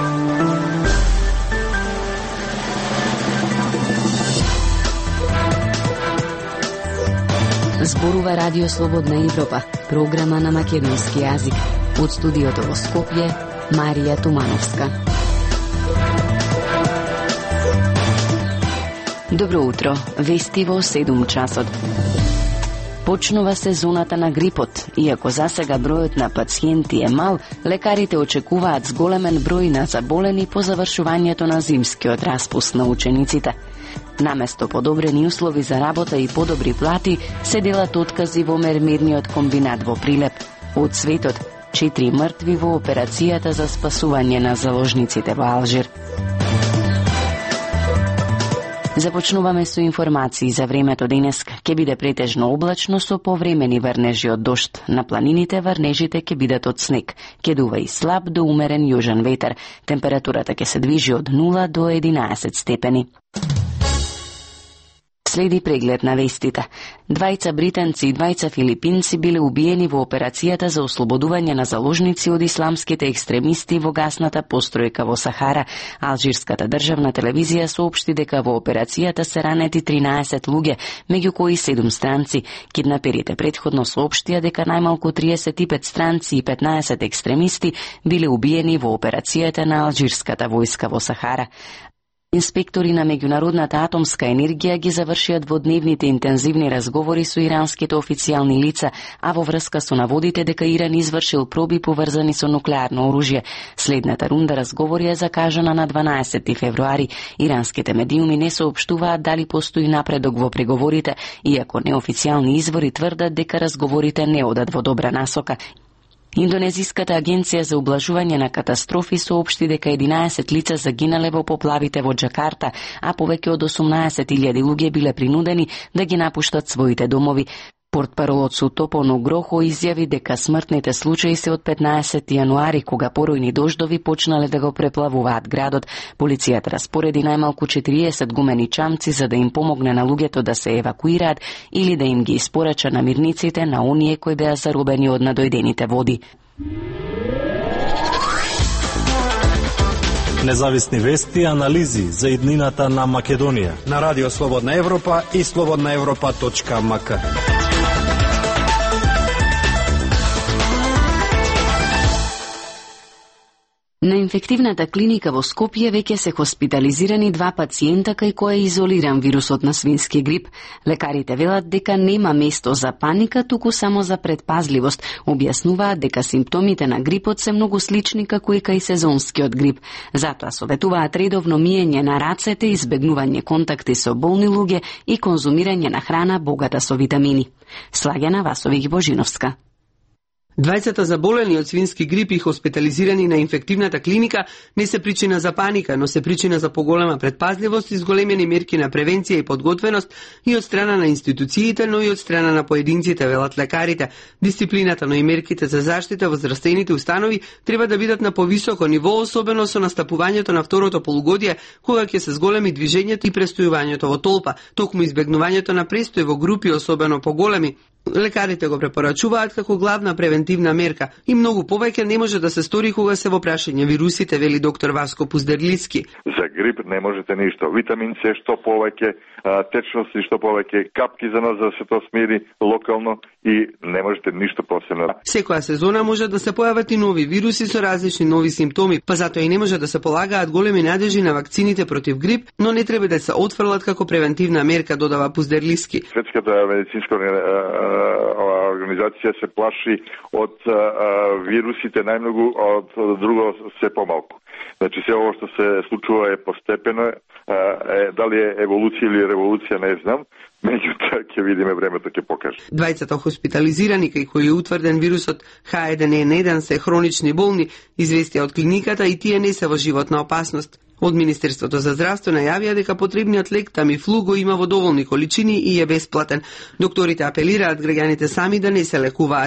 Зборува Радио Слободна Европа, програма на македонски јазик. Од студиото во Скопје, Марија Тумановска. Добро утро, вести во 7 часот. Почнува сезоната на грипот. Иако засега бројот на пациенти е мал, лекарите очекуваат зголемен број на заболени по завршувањето на зимскиот распуст на учениците. Наместо подобрени услови за работа и подобри плати, се делат откази во мермедниот комбинат во Прилеп. Од светот, 4 мртви во операцијата за спасување на заложниците во Алжир. Започнуваме со информации за времето денес. Ке биде претежно облачно со повремени врнежи од дожд. На планините врнежите ќе бидат од снег. Ке дува и слаб до умерен јужен ветер. Температурата ќе се движи од 0 до 11 степени. Следи преглед на вестите. 2 британци и 2 филипинци биле убиени во операцијата за ослободување на заложници од исламските екстремисти во гасната постројка во Сахара. Алжирската државна телевизија соопшти дека во операцијата се ранети 13 луѓе, меѓу кои 7 странци. Киднаперите претходно соопштија дека најмалку 35 странци и 15 екстремисти биле убиени во операцијата на алжирската војска во Сахара. Инспектори на меѓународната атомска енергија ги завршиат дводневните интензивни разговори со иранските официјални лица, а во врска со наводите дека Иран извршил проби поврзани со нуклеарно оружје. Следната рунда разговори е закажана на 12 февруари. Иранските медиуми не соопштуваат дали постои напредок во преговорите, иако неофицијални извори тврдат дека разговорите не одат во добра насока. Индонезиската агенција за ублажување на катастрофи соопшти дека 11 лица загинале во поплавите во Џакарта, а повеќе од 18.000 луѓе биле принудени да ги напуштат своите домови. Портпаролот Сутопо Нугрохо изјави дека смртните случаи се од 15 јануари, кога поројни дождови почнале да го преплавуваат градот. Полицијата распореди најмалку 40 гумени чамци за да им помогне на луѓето да се евакуираат или да им ги испорача намирниците на оние кои беа заробени од надојдените води. Независни вести и анализи за иднината на Македонија на Радио Слободна Европа и slobodnaevropa.mk. На инфективната клиника во Скопје веќе се хоспитализирани 2 пациента кај кои е изолиран вирусот на свински грип. Лекарите велат дека нема место за паника, туку само за предпазливост. Објаснуваат дека симптомите на грипот се многу слични како и кај сезонскиот грип. Затоа советуваат редовно миење на рацете, избегнување контакти со болни луѓе и конзумирање на храна богата со витамини. Слагена Васовиќ Божиновска. 2 заболени од свински грип и хоспитализирани на инфективната клиника не се причина за паника, но се причина за поголема предпазливост и зголемени мерки на превенција и подготвеност и од страна на институциите, но и од страна на поединците, велат лекарите. Дисциплината, но и мерките за заштита во здравствените установи треба да бидат на повисоко ниво, особено со настапувањето на второто полугодие, кога ќе се зголеми движењето и престојувањето во толпа, токму избегнувањето на престој во групи, особено поголеми. Лекарите го препорачуваат како главна превентивна мерка и многу повеќе не може да се стори кога се во прашање вирусите, вели доктор Васко Пуздерлицки. За грип не можете ништо. Витамин С што повеќе, течности што повеќе, капки за нас да се тоа смири локално и не можете ништо посебно. Секоја сезона може да се појават и нови вируси со различни нови симптоми, па затоа и не може да се полагаат големи надежи на вакцините против грип, но не треба да се отфрлат како превентивна мерка, додава Пуздерлицки. Светската медицинска организација се плаши од вирусите најмногу, од друго се помалку. Значи се ово што се случува е постепено, дали е еволуција или револуција не знам, меѓутоа ќе видиме, времето ќе покаже. 2 хоспитализирани кај кои е утврден вирусот H1N1 се хронични болни, известија од клиниката и тие не се во животна опасност. Од Министерството за здравство најавија дека потребниот лек Тамифлу го има во доволни количини и е бесплатен. Докторите апелираат граѓаните сами да не се лекуваат.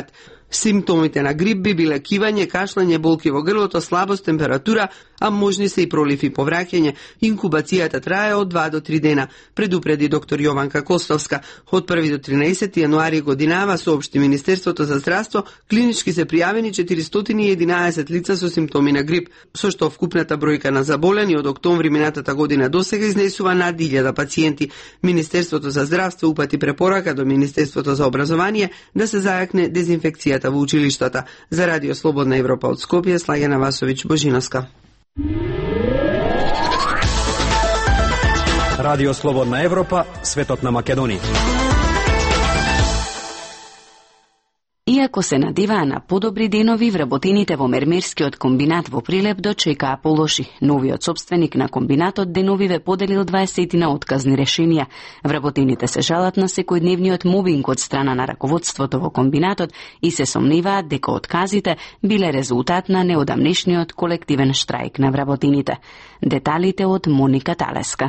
Симптомите на грип би биле кивање, кашлање, болки во грлото, слабост, температура, а можни се и проливи повраќање. Инкубацијата трае од 2 до 3 дена, предупреди доктор Јованка Костовска. Од 1 до 13 јануари годинава, соопшти Министерството за здравство, клинички се пријавени 411 лица со симптоми на грип, со што вкупната бројка на заболени од октомври минатата година досега изнесува над 1000 пациенти. Министерството за здравство упати препорака до Министерството за образование да се зајакне дезинфекцијата во училиштата. За Радио Слободна Европа од Скопје, Слагена Васовиќ Божиновска. Радио Слободна Европа, светот на Македонија. Иако се надеваа на подобри денови, вработените во мермерскиот комбинат во Прилеп дочекаа полоши. Новиот сопственик на комбинатот деновиве поделил 20 на отказни решенија. Вработените се жалат на секојдневниот мобинг од страна на раководството во комбинатот и се сомневаат дека отказите биле резултат на неодамнешниот колективен штрајк на вработените. Деталите од Моника Талеска.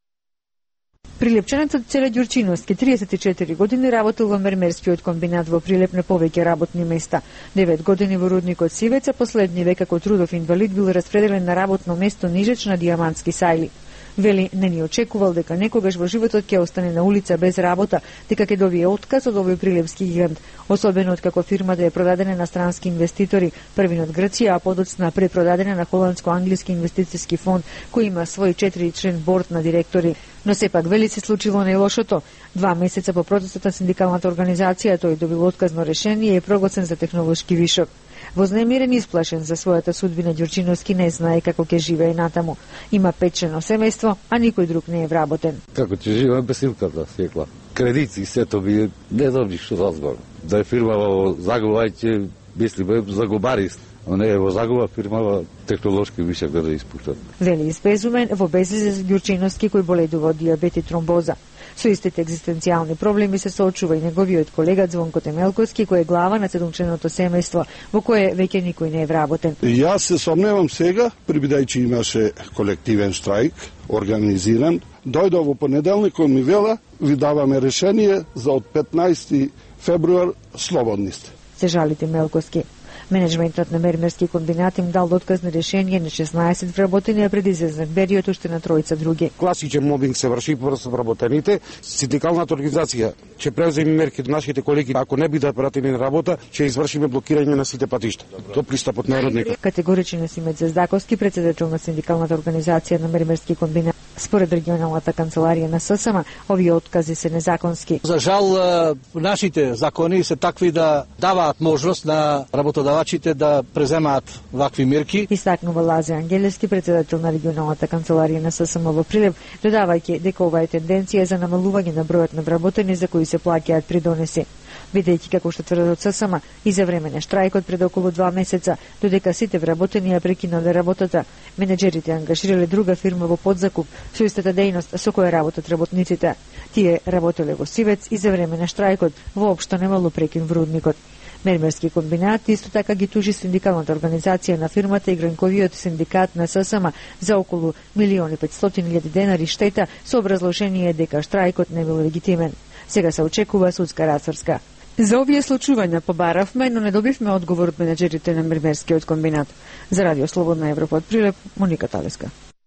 Прилепчанецот Целе Ѓурчиновски, 34 години, работел во мермерскиот комбинат во Прилеп на повеќе работни места. 9 години во рудникот Сивеца, последни век како трудов инвалид бил распределен на работно место Нижеч на Диамантски сајли. Вели, не ни очекувал дека некогаш во животот ќе остане на улица без работа, дека ќе добие отказ од овој прилепски гигант, особено откако фирмата е продадена на странски инвеститори, први од Грција, а подоцна препродадена на холандско-англиски инвестициски фонд, кој има свој 4-член борд на директори. Но сепак, вели, се случило најлошото. 2 месеца по протестот на синдикалната организација, тој добил отказно решение и е прогласен за технолошки вишок. Вознемирен и исплашен за својата судбина, Ѓурчиновски не знае како ќе живее натаму. Има 5-члено семејство, а никој друг не е вработен. Како ќе живеам без илката, секла. Кредици, сето би не знам ништо разбор. Да е фирма во загуба, ќе мислиме загубарист. Но не е во загуба фирма технолошки вишак да испуштат. Вели избезумен, во безизлез Ѓурчиновски, кој боледува од диабет и тромбоза. Со истите екзистенцијални проблеми се соочува и неговиот колега Звонко Темелковски, кој е глава на 7-членото семејство, во кое веќе никој не е вработен. Јас се сомневам сега, прибидајќи имаше колективен штрајк, организиран, дојдов во понеделникот ми вела, ви даваме решение за од 15 февруар слободни сте. Се жали Темелковски. Менеджментот на мермерски комбинат им дал отказни решение на 16 вработени, а пред излезнат период уште на 3 други. Класичен мобинг се врши врз вработените. Синдикалната организација ќе преземе мерки до нашите колеги, ако не бидат пратени на работа, ќе извршиме блокирање на сите патишта. Тоа пристапот на родникот. Категоричен е Симет Зездаковски, председател на синдикалната организација на мермерски комбинат. Според регионалната канцеларија на ССМ, овие откази се незаконски. За жал, нашите закони се такви да даваат можност на работодавачите да преземаат вакви мерки. Истакнува Лазе Ангелевски, председател на регионалната канцеларија на ССМ во Прилеп, додавајќи дека ова е тенденција за намалување на бројот на вработени за кои се плаќаат придонеси. Бидејќи, како што тврдат ССМ, и за време на штрајкот пред околу 2 месеца, додека сите вработени ја прекинале работата, менеджерите ангажирале друга фирма во подзакуп со истата дејност со која работат работниците. Тие работеле во Сивец и за време на штрајкот воопшто немало прекин во рудникот. Мермерски комбинат исто така ги тужи синдикалната организација на фирмата и гранковиот синдикат на ССМ за околу 1.500.000 денари штета со образложение дека штрајкот не бил легитимен. Сега се очекува судска расврска. За овие случувања побаравме, но не добивме одговор од менеджерите на мермерскиот комбинат. За Радио Слободна Европа од Прилеп, Моника Талеска.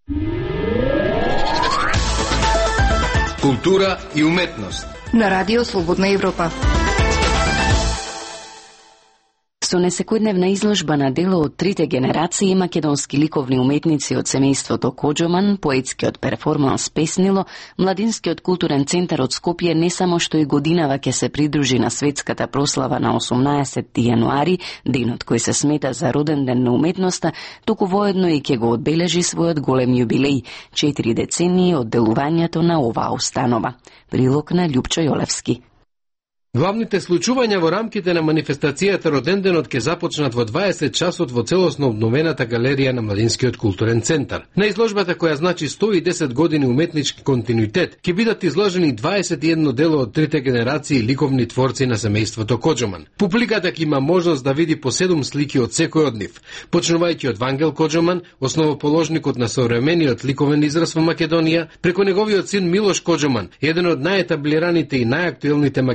Култура и уметност на Радио Слободна Европа. Со несекојдневна изложба на дело од трите генерации македонски ликовни уметници од семејството Коџоман, поетскиот перформанс Песнило, Младинскиот културен центар од Скопје не само што и годинава ќе се придружи на светската прослава на 18 јануари, денот кој се смета за роден ден на уметноста, туку воедно и ќе го одбележи својот голем јубилеј, 4 децении од делувањето на оваа установа. Прилог на Љупчо Јолевски. Главните случувања во рамките на манифестацијата Роденденот ќе започнат во 20 часот во целосно обновената галерија на Младинскиот културен центар. На изложбата која значи 110 години уметнички континуитет, ќе бидат изложени 21 дело од трите генерации ликовни творци на семејството Коџоман. Публиката ќе има можност да види по 7 слики од секој од нив, почнувајќи од Вангел Коџоман, основоположникот на современиот ликовен израз во Македонија, преку неговиот син Милош Коџоман, еден од најетаблираните и најактуелните македонски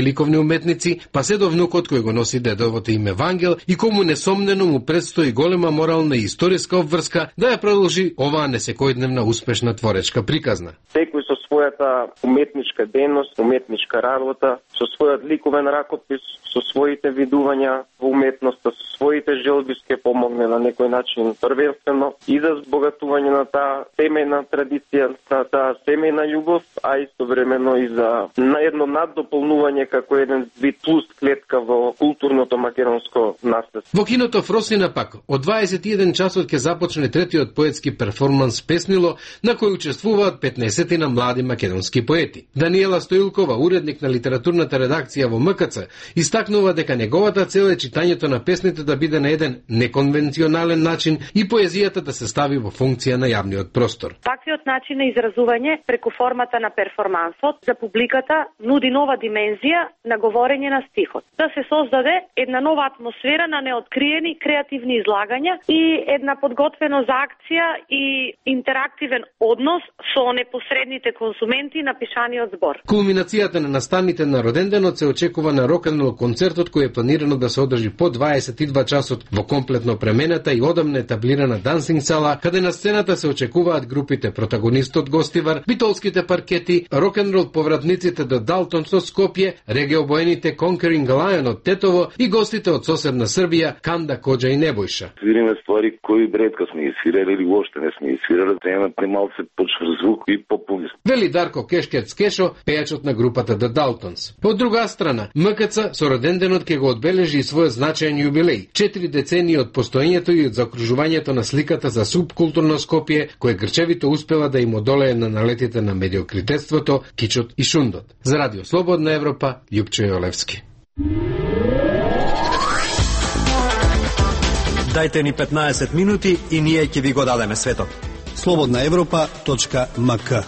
ликовни уметници, па се до внукот кој го носи дедовото име Вангел и кому несомнено му предстои голема морална и историска обврска да ја продолжи оваа несекојдневна успешна творечка приказна. Секој со својата уметничка дејност, уметничка работа, со својот ликовен ракопис, со своите видувања во уметноста, со своите желби ќе помогне на некој начин првенствено и за збогатување на таа семејна традиција, на таа семејна љубов, а истовремено и за едно наддополнување како еден вид плюс клетка во културното македонско наследство. Во киното Фросина пак, од 21 часот ќе започне третиот поетски перформанс Песнило, на кој учествуваат 15 на млади македонски поети. Даниела Стоилкова, уредник на литературната редакција во МКЦ, истакнува дека неговата цел е читањето на песните да биде на еден неконвенционален начин и поезијата да се стави во функција на јавниот простор. Таквиот начин на изразување преку формата на перформансот за публиката нуди нова димензија на говорење на стихот. Да се создаде една нова атмосфера на неоткриени креативни излагања и една подготвеност за акција и интерактивен однос со непосредните консументи на пишаниот збор. Кулминацијата на настаните на роденденот се очекува на рок-н-рол концертот кој е планирано да се одржи по 22 часот во комплетно премената и одамна етаблирана дансинг сала, каде на сцената се очекуваат групите Протагонистот Гостивар, Битолските паркети, рок-н-рол повратниците до Далтонс од Скопје, регеобоените Conquering Lion од Тетово и гостите од соседна Србија Канда, Коџа и Небојша. Свириме ствари кои ретко сме свирали или уопште не сме свирали, тема прималце почвр звук и популизм. Вели Дарко Кешкерц Кешо, пејачот на групата The Daltons. Од друга страна, МКЦ со роденденот ќе го одбележи и својот значаен јубилеј. 4 децении од постоењето и од закружувањето на сликата за субкултурно Скопје, кој грчевито успела да им одолее на налетите на медиокритетството, кичот и шундот. За Радио Слободна Европа, Јупчо Јолевски. Дајте ни 15 минути и ние ќе ви го дадеме светот. slobodnaevropa.mk.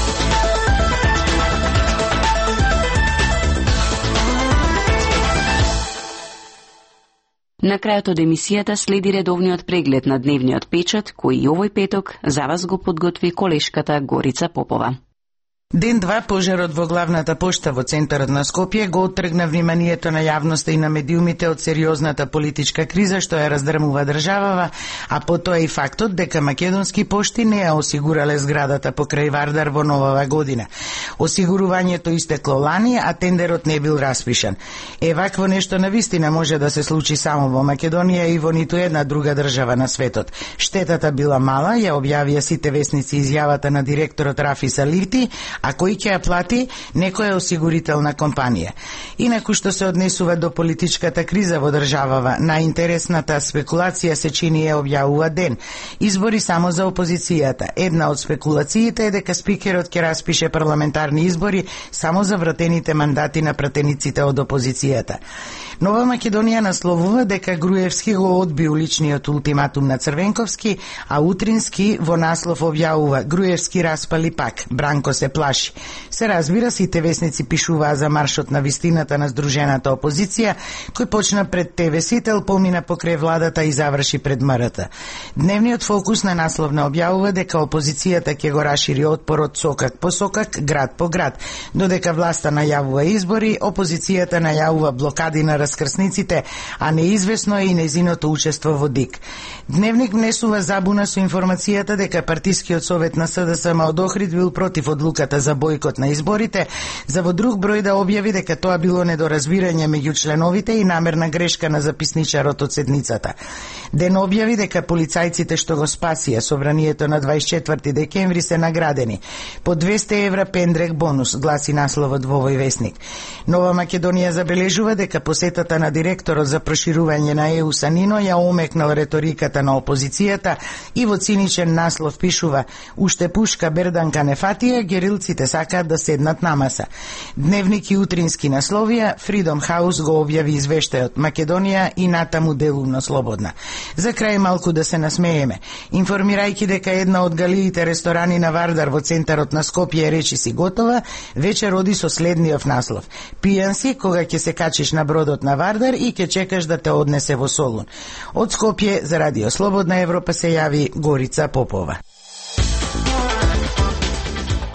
На крајот од емисијата следи редовниот преглед на дневниот печат, кој и овој петок за вас го подготви колешката Горица Попова. Ден 2 пожарот во главната пошта во центарот на Скопје го оттргна вниманието на јавноста и на медиумите од сериозната политичка криза што ја раздрмува државава, а потоа и фактот дека македонски пошти не ја осигурале зградата покрај Вардар во новава година. Осигурувањето истекло лани, а тендерот не бил распишан. Вакво нешто навистина може да се случи само во Македонија и во ниту една друга држава на светот. Штетата била мала, ја објавија сите весници изјавата на директорот Рафи Салити, а кој ќе ја плати? Некоја осигурителна компанија. Инаку што се однесува до политичката криза во државава, најинтересната спекулација се чини ја објавува ден. Избори само за опозицијата. Една од спекулациите е дека спикерот ќе распише парламентарни избори само за вратените мандати на пратениците од опозицијата. Нова Македонија насловува дека Груевски го одби уличниот ултиматум на Црвенковски, а Утрински во наслов објавува Груевски распали пак, Бранко се плаши. Се разбира, сите весници пишуваа за маршот на вистината на здружената опозиција, кој почна пред ТВ Сител, помина покрај владата и заврши пред МРТ. Дневниот фокус на насловна објавува дека опозицијата ќе го расшири отпорот сокак по сокак, град по град. Додека власта најавува избори, опозицијата најавува блокади на раскрсниците, а неизвестно е и незиното учество во ДИК. Дневник внесува забуна со информацијата дека партискиот совет на СДСМ од Охрид бил против одлуката за бојкот на изборите, за во друг број да објави дека тоа било недоразбирање меѓу членовите и намерна грешка на записничарот од седницата. Ден објави дека полицајците што го спасија собранието на 24 декември се наградени. По 200 евра пендрек бонус, гласи насловот во овој весник. Нова Македонија забележува дека посетата на директорот за проширување на ЕУ Санино ја омекнал реториката на опозицијата и во циничен наслов пишува: уште пушка Берданка нефатија, герилците сакаат да седнат на маса. Дневник и утрински насловија, Freedom House го објави извештајот Македонија и натаму делумно слободна. За крај малку да се насмееме. Информирајќи дека една од галиите ресторани на Вардар во центарот на Скопје речи си готова, вечер оди со следниот наслов: пијан си кога ќе се качиш на бродот на Вардар и ќе чекаш да те однесе во Солун. Од Скопје за Радио Слободна Европа се јави Горица Попова.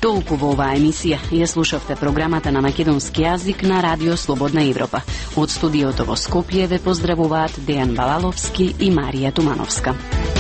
Толку во оваа емисија. Ја слушавте програмата на македонски јазик на Радио Слободна Европа. Од студиото во Скопје ве поздравуваат Дејан Балаловски и Марија Тумановска.